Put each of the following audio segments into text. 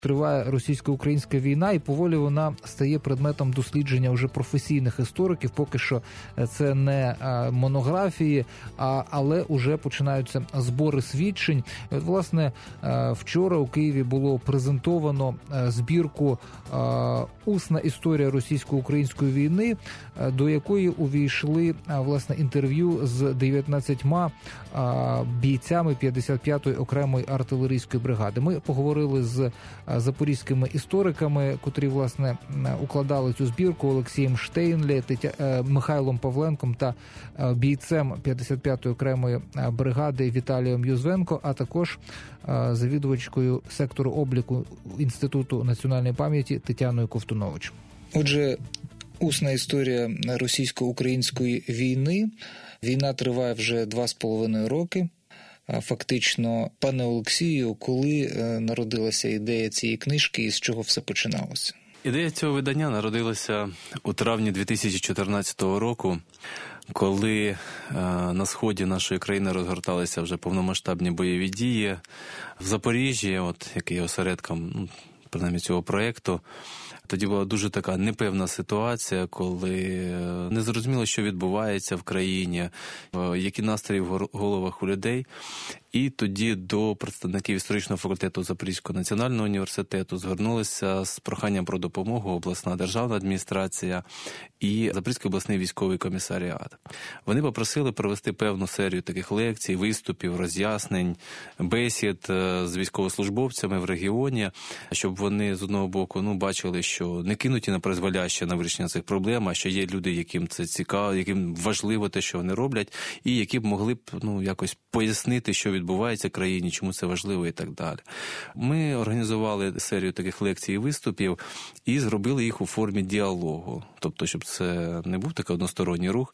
Триває російсько-українська війна, і поволі вона стає предметом дослідження вже професійних істориків. Поки що це не монографії, але вже починаються збори свідчень. І от, власне, вчора у Києві було презентовано збірку «Усна історія російсько-української війни», до якої увійшли, власне, інтерв'ю з 19 бійцями 55-ї окремої артилерійської бригади. Ми поговорили з запорізькими істориками, котрі, власне, укладали цю збірку, Олексієм Штейнлі, Михайлом Павленком та бійцем 55-ї окремої бригади Віталієм Юзвенко, а також завідувачкою сектору обліку Інституту національної пам'яті Тетяною Ковтунович. Отже, усна історія російсько-української війни. Війна триває вже 2,5 роки. Фактично, пане Олексію, коли народилася ідея цієї книжки і з чого все починалося? Ідея цього видання народилася у травні 2014 року, коли на сході нашої країни розгорталися вже повномасштабні бойові дії. В Запоріжжі, який є осередком, принаймні, цього проєкту, тоді була дуже така непевна ситуація, коли не зрозуміло, що відбувається в країні, які настрої в головах у людей. І тоді до представників історичного факультету Запорізького національного університету звернулися з проханням про допомогу обласна державна адміністрація і Запорізький обласний військовий комісаріат. Вони попросили провести певну серію таких лекцій, виступів, роз'яснень, бесід з військовослужбовцями в регіоні, щоб вони з одного боку бачили, що не кинуті на призволяще на вирішення цих проблем, а що є люди, яким це цікаво, яким важливо те, що вони роблять, і які б могли б якось пояснити, що відбувається в країні, чому це важливо і так далі. Ми організували серію таких лекцій і виступів і зробили їх у формі діалогу. Тобто, щоб це не був такий односторонній рух,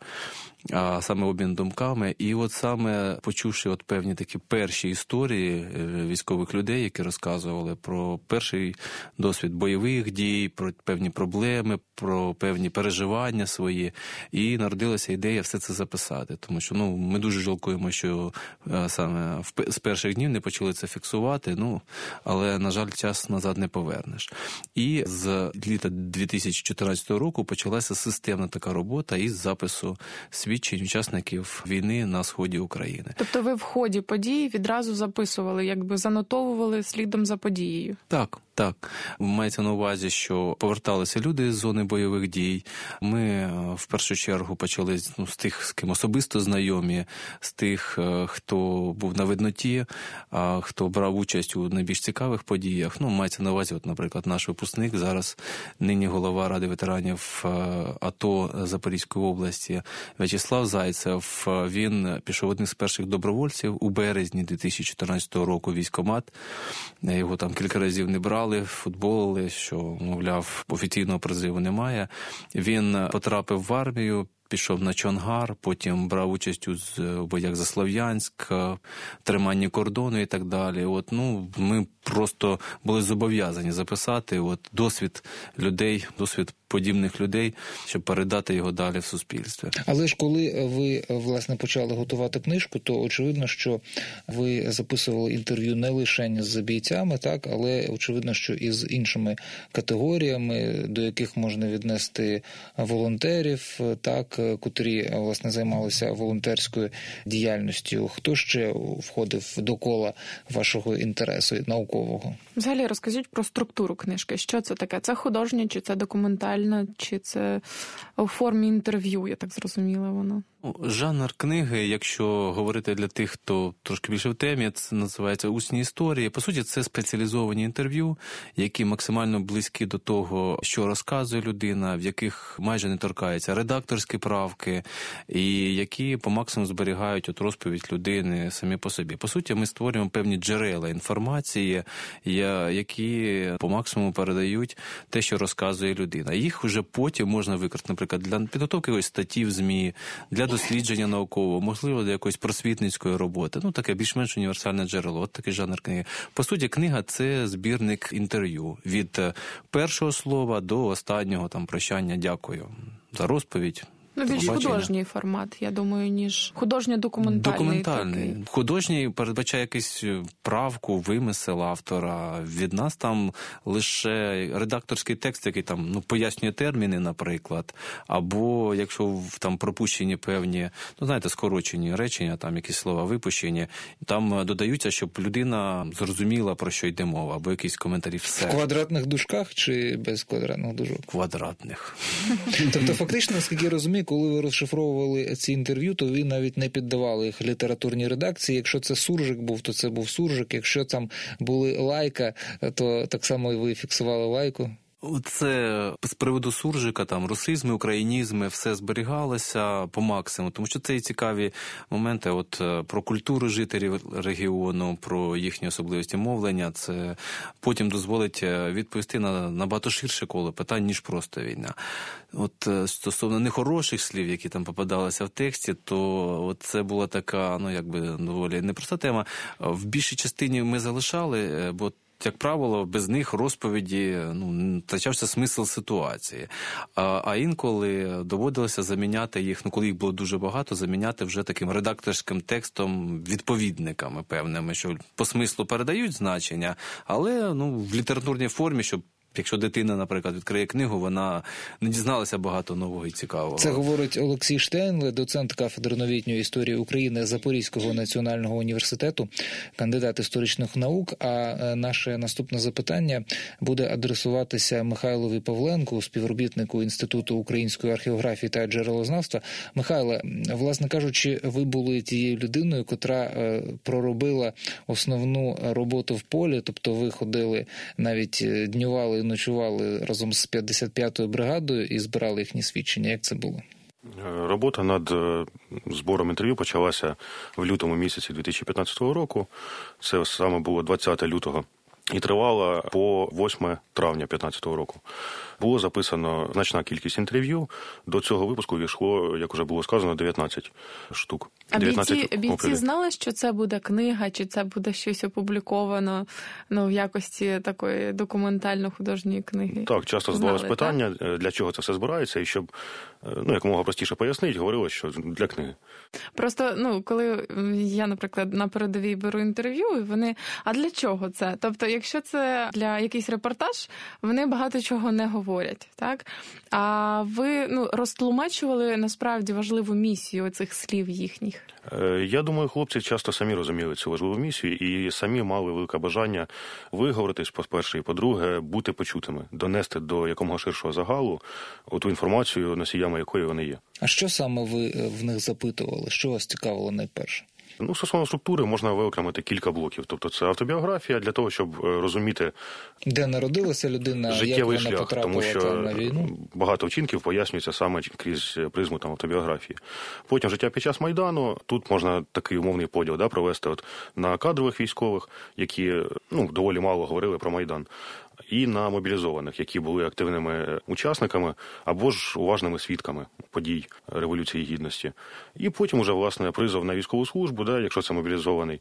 а саме обмін думками. І саме почувши певні такі перші історії військових людей, які розказували про перший досвід бойових дій, про певні проблеми, про певні переживання свої, і народилася ідея все це записати. Тому що ми дуже жалкуємо, що саме з перших днів не почали це фіксувати, але, на жаль, час назад не повернеш. І з літа 2014 року почалася системна така робота із запису свідчень учасників війни на сході України. Тобто ви в ході подій відразу записували, занотовували слідом за подією? Так. Мається на увазі, що поверталися люди з зони бойових дій. Ми в першу чергу почали з тих, з ким особисто знайомі, з тих, хто був на видноті, хто брав участь у найбільш цікавих подіях. Мається на увазі, наприклад, наш випускник, зараз нині голова Ради ветеранів АТО Запорізької області В'ячеслав Зайцев. Він пішов одним з перших добровольців у березні 2014 року в військкомат. Його там кілька разів не брали, футболили, що, мовляв, офіційного призиву немає. Він потрапив в армію, пішов на Чонгар, потім брав участь у боях за Слов'янськ, триманні кордону і так далі. Ми просто були зобов'язані записати досвід людей, досвід подібних людей, щоб передати його далі в суспільстві. Але ж коли ви, власне, почали готувати книжку, то очевидно, що ви записували інтерв'ю не лише з бійцями, так, але очевидно, що і з іншими категоріями, до яких можна віднести волонтерів, так, котрі, власне, займалися волонтерською діяльністю. Хто ще входив до кола вашого інтересу наукового? Взагалі, розкажіть про структуру книжки. Що це таке? Це художня, чи це документальна, чи це у формі інтерв'ю, я так зрозуміла воно? Жанр книги, якщо говорити для тих, хто трошки більше в темі, це називається «Усні історії». По суті, це спеціалізовані інтерв'ю, які максимально близькі до того, що розказує людина, в яких майже не торкаються редакторські правки, і які по максимуму зберігають розповідь людини самі по собі. По суті, ми створюємо певні джерела інформації, які по максимуму передають те, що розказує людина. Їх вже потім можна використати, наприклад, для підготовки якоїсь статті в ЗМІ, для дослідження наукового, можливо, для якоїсь просвітницької роботи. Таке більш-менш універсальне джерело. Такий жанр книги. По суті, книга – це збірник інтерв'ю. Від першого слова до останнього прощання «дякую» за розповідь. Більш художній формат, я думаю, ніж художньо-документальний. Документальний. Такий. Художній передбачає якийсь правку, вимисел автора. Від нас там лише редакторський текст, який там пояснює терміни, наприклад. Або якщо там пропущені певні, скорочені речення, там якісь слова випущені, там додаються, щоб людина зрозуміла, про що йде мова, або якісь коментарі. Все. В квадратних дужках чи без квадратних дужок? Квадратних. Тобто, фактично, наскільки я розумію, коли ви розшифровували ці інтерв'ю, то ви навіть не піддавали їх літературній редакції. Якщо це суржик був, то це був суржик. Якщо там були лайка, то так само і ви фіксували лайку. Це з приводу суржика, там, русизми, українізми, все зберігалося по максимуму, тому що це і цікаві моменти про культуру жителів регіону, про їхні особливості мовлення. Це потім дозволить відповісти на набагато ширше коло питань, ніж просто війна. Стосовно нехороших слів, які там попадалися в тексті, то це була така, доволі непроста тема. В більшій частині ми залишали, бо як правило, без них розповіді втрачався смисл ситуації. А інколи доводилося заміняти їх, коли їх було дуже багато, заміняти вже таким редакторським текстом, відповідниками певними, що по смислу передають значення, але в літературній формі, щоб якщо дитина, наприклад, відкриє книгу, вона не дізналася багато нового і цікавого. Це говорить Олексій Штейнле, доцент кафедри новітньої історії України Запорізького національного університету, кандидат історичних наук. А наше наступне запитання буде адресуватися Михайлові Павленку, співробітнику Інституту української археографії та джерелознавства. Михайле, власне кажучи, ви були тією людиною, котра проробила основну роботу в полі, тобто ви ходили, навіть днювали, ночували разом з 55-ю бригадою і збирали їхні свідчення. Як це було? Робота над збором інтерв'ю почалася в лютому місяці 2015 року. Це саме було 20 лютого. І тривала по 8 травня 2015 року. Було записано значна кількість інтерв'ю. До цього випуску війшло, як вже було сказано, 19 штук. А бійці знали, що це буде книга, чи це буде щось опубліковано в якості такої документально-художньої книги? Так, часто задавалось питання, для чого це все збирається, і щоб якомога простіше пояснити, говорилось, що для книги. Просто, коли я, наприклад, на передовій беру інтерв'ю, і вони, а для чого це? Тобто, якщо це для якийсь репортаж, вони багато чого не говорять, так? А ви, розтлумачували, насправді, важливу місію цих слів їхніх? Я думаю, хлопці часто самі розуміли цю важливу місію і самі мали велике бажання виговоритись, по-перше, і по-друге, бути почутими, донести до якомога ширшого загалу ту інформацію, носіями якої вони є. А що саме ви в них запитували? Що вас цікавило найперше? Стосовно структури можна виокремити кілька блоків. Тобто це автобіографія для того, щоб розуміти, де народилася людина, життєвий як вона шлях, потрапила тому що на війну. Багато вчинків пояснюється саме крізь призму автобіографії. Потім життя під час Майдану. Тут можна такий умовний поділ провести на кадрових військових, які доволі мало говорили про Майдан, і на мобілізованих, які були активними учасниками або ж уважними свідками подій Революції Гідності. І потім уже, власне, призов на військову службу, якщо це мобілізований,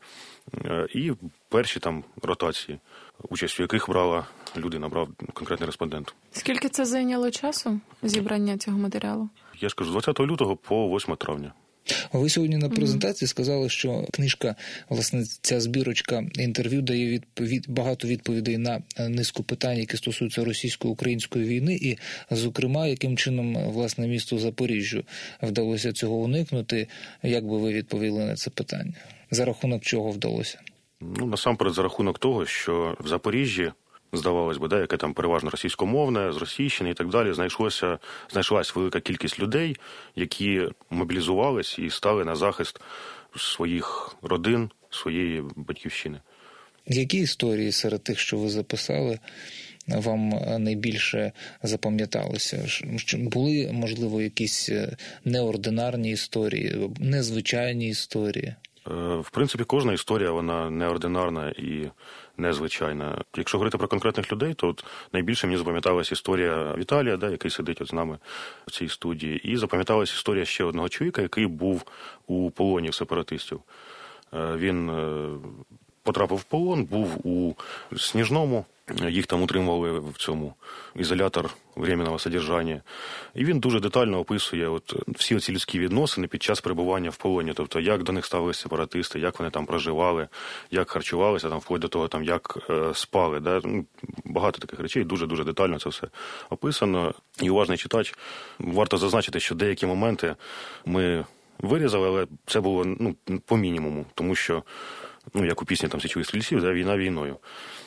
і перші ротації, участь в яких брала людина, брав конкретний респондент. Скільки це зайняло часу, зібрання цього матеріалу? Я ж кажу, з 20 лютого по 8 травня. Ви сьогодні на презентації сказали, що книжка, власне, ця збірочка інтерв'ю дає багато відповідей на низку питань, які стосуються російсько-української війни, і, зокрема, яким чином, власне, місту Запоріжжю вдалося цього уникнути. Як би ви відповіли на це питання? За рахунок чого вдалося? Насамперед, за рахунок того, що в Запоріжжі, здавалось би, яке там переважно російськомовне, з Російщини і так далі, знайшлась велика кількість людей, які мобілізувались і стали на захист своїх родин, своєї батьківщини. Які історії серед тих, що ви записали, вам найбільше запам'яталося? Були, можливо, якісь неординарні історії, незвичайні історії? В принципі, кожна історія, вона неординарна і незвичайна. Якщо говорити про конкретних людей, то найбільше мені запам'яталась історія Віталія, який сидить з нами в цій студії, і запам'яталась історія ще одного чоловіка, який був у полоні в сепаратистів. Він потрапив в полон, був у Сніжному, їх там утримували в цьому ізолятор временного содержання. І він дуже детально описує всі оці людські відносини під час перебування в полоні. Тобто, як до них ставилися сепаратисти, як вони там проживали, як харчувалися, там, вплоть до того, там, як спали. Да? Багато таких речей, дуже-дуже детально це все описано. І уважний читач, варто зазначити, що деякі моменти ми вирізали, але це було по мінімуму, тому що, як у пісні там «Січових стрільців», да, війна війною.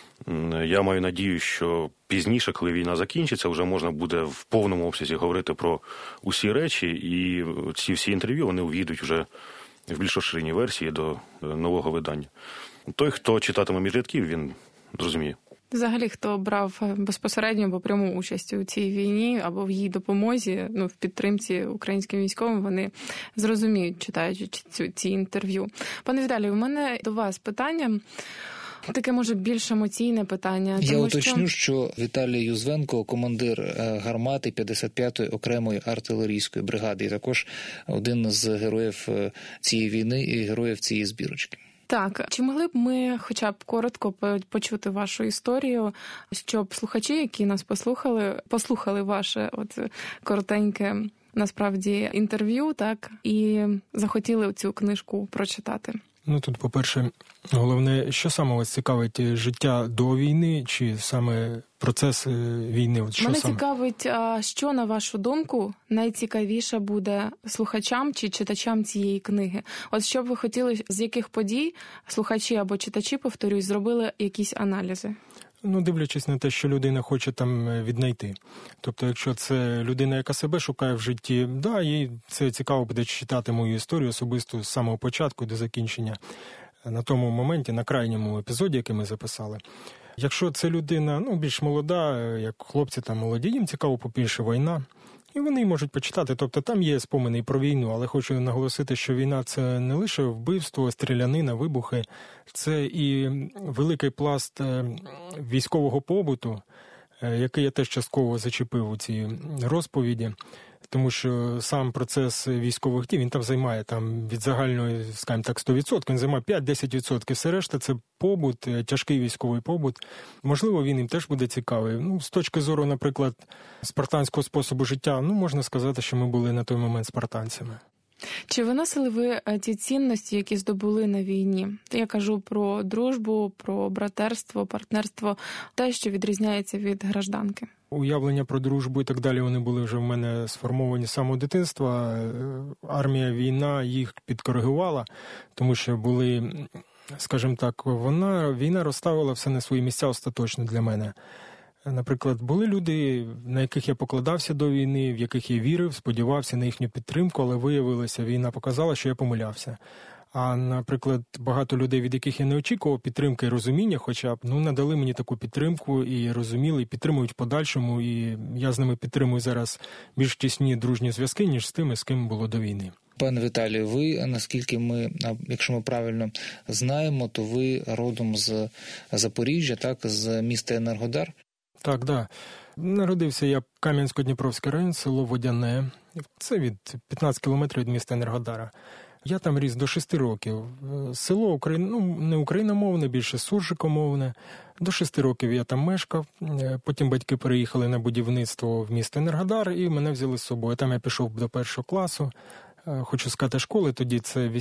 Я маю надію, що пізніше, коли війна закінчиться, вже можна буде в повному обсязі говорити про усі речі, і ці всі інтерв'ю, вони увійдуть вже в більш розширеній версії до нового видання. Той, хто читатиме між рядків, він зрозуміє. Взагалі, хто брав безпосередньо або пряму участь у цій війні або в її допомозі, в підтримці українським військовим, вони зрозуміють, читаючи ці інтерв'ю. Пане Віталію, у мене до вас питання. Таке, може, більш емоційне питання. Я уточню, що Віталій Юзвенко – командир гармати 55-ї окремої артилерійської бригади і також один з героїв цієї війни і героїв цієї збірочки. Так, чи могли б ми хоча б коротко почути вашу історію, щоб слухачі, які нас послухали ваше коротеньке, насправді, інтерв'ю, так, і захотіли цю книжку прочитати? Тут, по-перше, головне, що саме вас цікавить, життя до війни чи саме процес війни? Мене цікавить, що, на вашу думку, найцікавіше буде слухачам чи читачам цієї книги? Що б ви хотіли, з яких подій слухачі або читачі, повторюсь, зробили якісь аналізи? Дивлячись на те, що людина хоче там віднайти. Тобто, якщо це людина, яка себе шукає в житті, їй це цікаво буде читати мою історію особисто з самого початку до закінчення. На тому моменті, на крайньому епізоді, який ми записали. Якщо це людина, більш молода, як хлопці там молоді, їм цікаво побільше війна. І вони можуть почитати. Тобто там є спомини про війну, але хочу наголосити, що війна – це не лише вбивство, стрілянина, вибухи. Це і великий пласт військового побуту, який я теж частково зачепив у цій розповіді. Тому що сам процес військових дій, він там займає від загальної, скажімо так, 100%, він займає 5-10%. Все решта – це побут, тяжкий військовий побут. Можливо, він їм теж буде цікавий. З точки зору, наприклад, спартанського способу життя, можна сказати, що ми були на той момент спартанцями. Чи виносили ви ті цінності, які здобули на війні? Я кажу про дружбу, про братерство, партнерство, те, що відрізняється від гражданки. Уявлення про дружбу і так далі, вони були вже в мене сформовані з самого дитинства. Армія, війна їх підкоригувала, тому що були, скажімо так, війна розставила все на свої місця остаточно для мене. Наприклад, були люди, на яких я покладався до війни, в яких я вірив, сподівався на їхню підтримку, але виявилося, війна показала, що я помилявся. А, наприклад, багато людей, від яких я не очікував підтримки і розуміння, хоча б, надали мені таку підтримку і розуміли, і підтримують в подальшому, і я з ними підтримую зараз більш тісні дружні зв'язки, ніж з тими, з ким було до війни. Пане Віталію, ви, наскільки якщо ми правильно знаємо, то ви родом з Запоріжжя, так, з міста Енергодар? Так. Народився я в Кам'янсько-Дніпровський район, село Водяне. Це від 15 кілометрів від міста Енергодара. Я там ріс до 6 років. Село не україномовне, більше суржикомовне. До 6 років я там мешкав. Потім батьки переїхали на будівництво в місто Енергодар і мене взяли з собою. Там я пішов до 1 класу. Хочу сказати, школи тоді це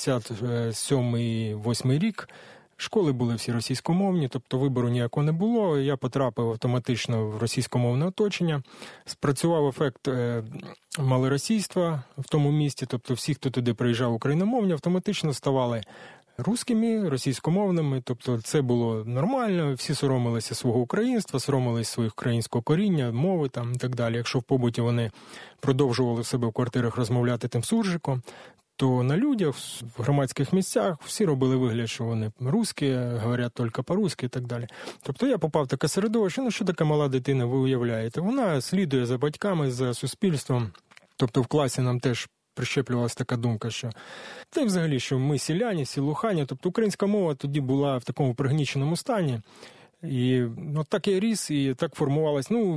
87-8 рік. Школи були всі російськомовні, тобто вибору ніякого не було. Я потрапив автоматично в російськомовне оточення. Спрацював ефект малоросійства в тому місті, тобто всі, хто туди приїжджав україномовні, автоматично ставали русскими, російськомовними. Тобто це було нормально, всі соромилися свого українства, соромилися своїх українського коріння, мови там і так далі. Якщо в побуті вони продовжували в себе в квартирах розмовляти тим суржиком, то на людях, в громадських місцях всі робили вигляд, що вони русські, говорять тільки по-русски і так далі. Тобто я попав в таке середовище, що така мала дитина, ви уявляєте? Вона слідує за батьками, за суспільством. Тобто в класі нам теж прищеплювалася така думка, що та й взагалі, що ми селяні, сілухані. Тобто українська мова тоді була в такому пригніченому стані. І так я ріс, і так формувалась.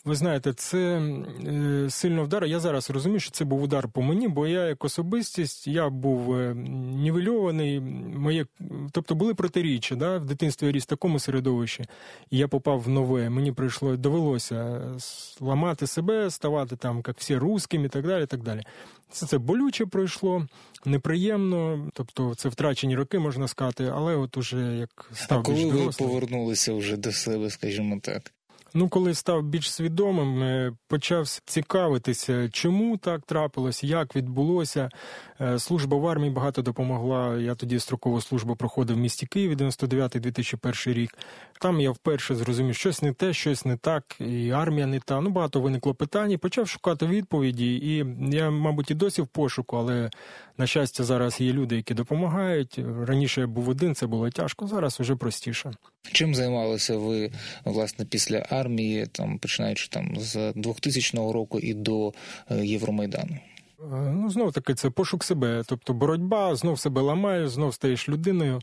Ви знаєте, це сильно вдар. Я зараз розумію, що це був удар по мені, бо я як особистість, я був нівельований, тобто були протиріччя, да? В дитинстві я ріс в такому середовищі, і я попав в нове. Мені довелося ламати себе, ставати там, як всі русским і так далі, і так далі. Це болюче пройшло, неприємно, тобто це втрачені роки, можна сказати, але от уже як став більш дорослим. А коли ви повернулися вже до себе, скажімо так? Коли став більш свідомим, почав цікавитися, чому так трапилось, як відбулося. Служба в армії багато допомогла. Я тоді строкову службу проходив в місті Києві, 99-2001 рік. Там я вперше зрозумів, щось не те, щось не так, і армія не та. Багато виникло питань, і почав шукати відповіді. І я, мабуть, і досі в пошуку, але, на щастя, зараз є люди, які допомагають. Раніше я був один, це було тяжко, зараз вже простіше. Чим займалися ви, власне, після армії, починаючи з 2000 року і до Євромайдану? Знов таки, це пошук себе, тобто боротьба, знов себе ламаєш, знов стаєш людиною.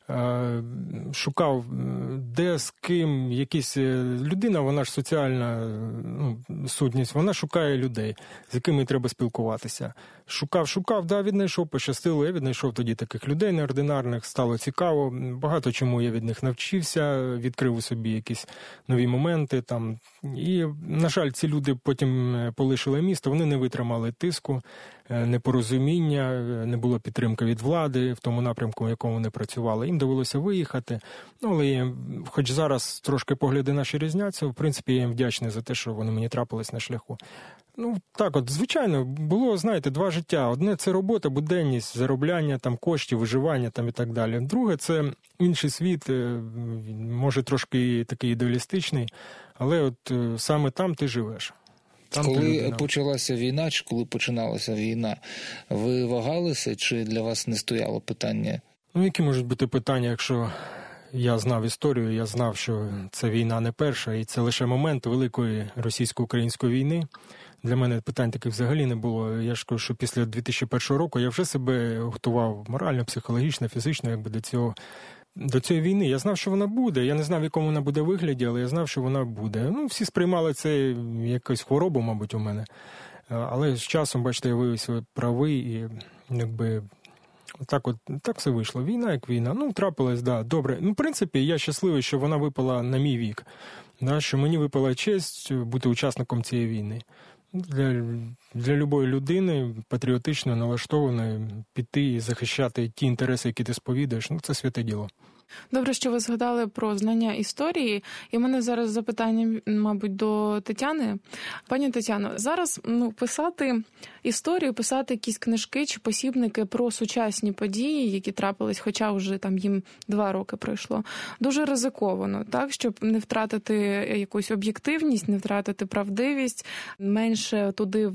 Шукав, де, з ким, людина, вона ж соціальна сутність, вона шукає людей, з якими треба спілкуватися. Шукав, віднайшов, пощастило, я віднайшов тоді таких людей неординарних, стало цікаво, багато чому я від них навчився, відкрив у собі якісь нові моменти там. І, на жаль, ці люди потім полишили місто, вони не витримали тиску, непорозуміння, не було підтримки від влади в тому напрямку, в якому вони працювали. Їм довелося виїхати, але хоч зараз трошки погляди наші різняться, в принципі, я їм вдячний за те, що вони мені трапились на шляху. Так от, звичайно, було, знаєте, два життя. Одне – це робота, буденність, заробляння коштів, виживання і так далі. Друге – це інший світ, може трошки такий ідеалістичний, але от саме там ти живеш. Коли почалася війна, чи коли починалася війна, ви вагалися, чи для вас не стояло питання? Які можуть бути питання, якщо я знав історію, я знав, що це війна не перша, і це лише момент великої російсько-української війни. Для мене питань таких взагалі не було. Я ж кажу, що після 2001 року я вже себе готував морально, психологічно, фізично, до цієї війни. Я знав, що вона буде. Я не знав, в якому вона буде вигляді, але я знав, що вона буде. Всі сприймали це якусь хворобу, мабуть, у мене. Але з часом, бачите, я виявився правий і так все вийшло. Війна як війна. Трапилось, да, добре. В принципі, я щасливий, що вона випала на мій вік. Да, що мені випала честь бути учасником цієї війни. Для любої людини, патріотично налаштованої, піти і захищати ті інтереси, які ти сповідуєш, це святе діло. Добре, що ви згадали про знання історії. І в мене зараз запитання, мабуть, до Тетяни. Пані Тетяно, зараз писати історію, писати якісь книжки чи посібники про сучасні події, які трапились, хоча вже їм 2 роки пройшло, дуже ризиковано, так, щоб не втратити якусь об'єктивність, не втратити правдивість, менше туди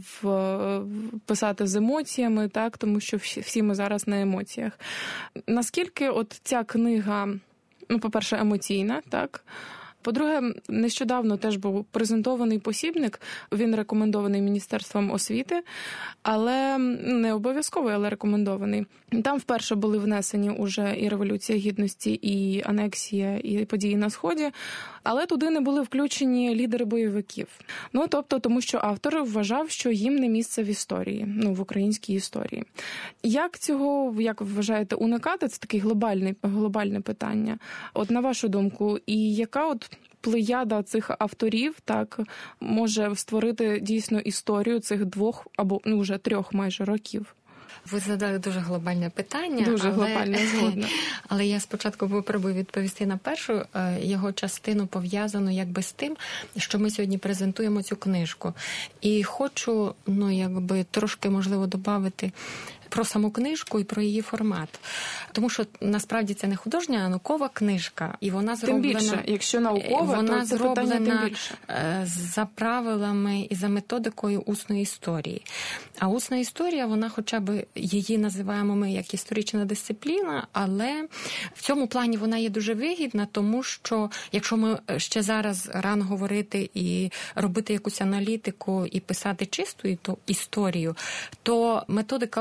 писати з емоціями, так, тому що всі ми зараз на емоціях. Наскільки от ця книга, по-перше, емоційна, так? По-друге, нещодавно теж був презентований посібник, він рекомендований Міністерством освіти, але не обов'язковий, але рекомендований. Там вперше були внесені уже і Революція Гідності, і анексія, і події на Сході, але туди не були включені лідери бойовиків. Тобто, тому що автор вважав, що їм не місце в історії, в українській історії. Як цього, як ви вважаєте, уникати? Це таке глобальне питання. От на вашу думку, і яка плеяда цих авторів так може створити дійсно історію цих 2 або вже 3 майже років? Ви задали дуже глобальне питання. Дуже глобальне, згодна. Але я спочатку попробую відповісти на першу його частину, пов'язану з тим, що ми сьогодні презентуємо цю книжку. І хочу, трошки, можливо, додати про саму книжку і про її формат. Тому що, насправді, це не художня, а наукова книжка. І вона зроблена... Тим більше, якщо наукова, то це питання тим більше. За правилами і за методикою усної історії. А усна історія, вона хоча б, її називаємо ми як історична дисципліна, але в цьому плані вона є дуже вигідна, тому що, якщо ми ще зараз рано говорити і робити якусь аналітику і писати чисту історію, то методика усної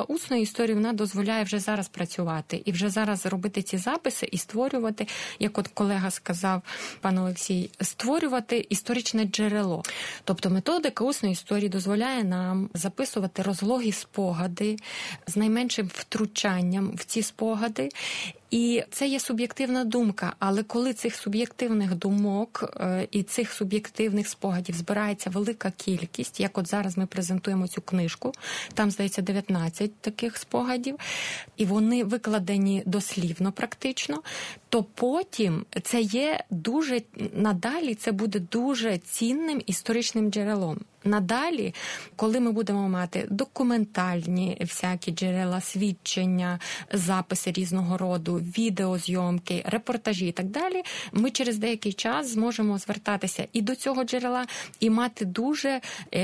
історії, вона дозволяє вже зараз працювати і вже зараз робити ці записи і створювати, як от колега сказав, пан Олексій, створювати історичне джерело. Тобто методика усної історії дозволяє нам записувати розлогі спогади з найменшим втручанням в ці спогади. І це є суб'єктивна думка, але коли цих суб'єктивних думок і цих суб'єктивних спогадів збирається велика кількість, як от зараз ми презентуємо цю книжку, там, здається, 19 таких спогадів, і вони викладені дослівно практично, то потім це є дуже, надалі це буде дуже цінним історичним джерелом. Надалі, коли ми будемо мати документальні всякі джерела, свідчення, записи різного роду, відеозйомки, репортажі і так далі, ми через деякий час зможемо звертатися і до цього джерела, і мати дуже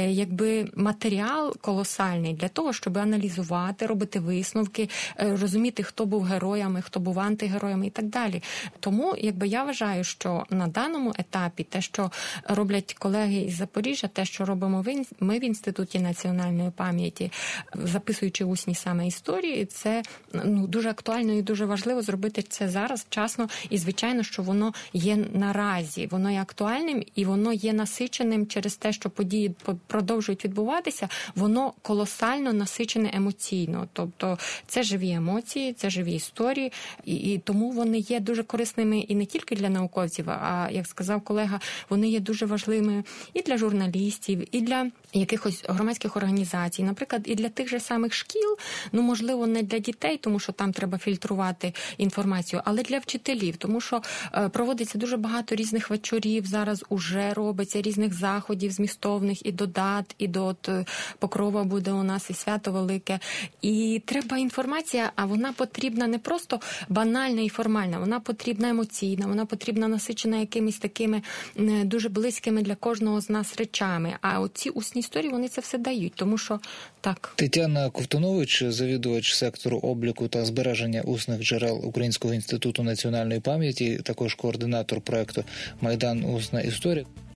матеріал колосальний для того, щоб аналізувати, робити висновки, розуміти, хто був героями, хто був антигероями і так далі. Тому, я вважаю, що на даному етапі те, що роблять колеги із Запоріжжя, те, що робимо ми в Інституті національної пам'яті, записуючи усні саме історії, це дуже актуально і дуже важливо зробити це зараз, вчасно, і, звичайно, що воно є наразі, воно є актуальним і воно є насиченим через те, що події продовжують відбуватися, воно колосально насичене емоційно. Тобто це живі емоції, це живі історії, і тому вони є дуже корисними і не тільки для науковців, а, як сказав колега, вони є дуже важливими і для журналістів, і для якихось громадських організацій, наприклад, і для тих же самих шкіл, можливо, не для дітей, тому що там треба фільтрувати інформацію, але для вчителів, тому що проводиться дуже багато різних вечорів, зараз уже робиться різних заходів змістовних, і до дат, і до Покрова буде у нас, і свято велике. І треба інформація, а вона потрібна не просто банальна і формальна, вона потрібна емоційна, вона потрібна насичена якимись такими дуже близькими для кожного з нас речами. А оці усні історії, вони це все дають, тому що так. Тетяна Ковтунович, завідувач сектору обліку та збереження усних джерел Українського інституту національної пам'яті, також координатор проекту «Майдан. Усна історія».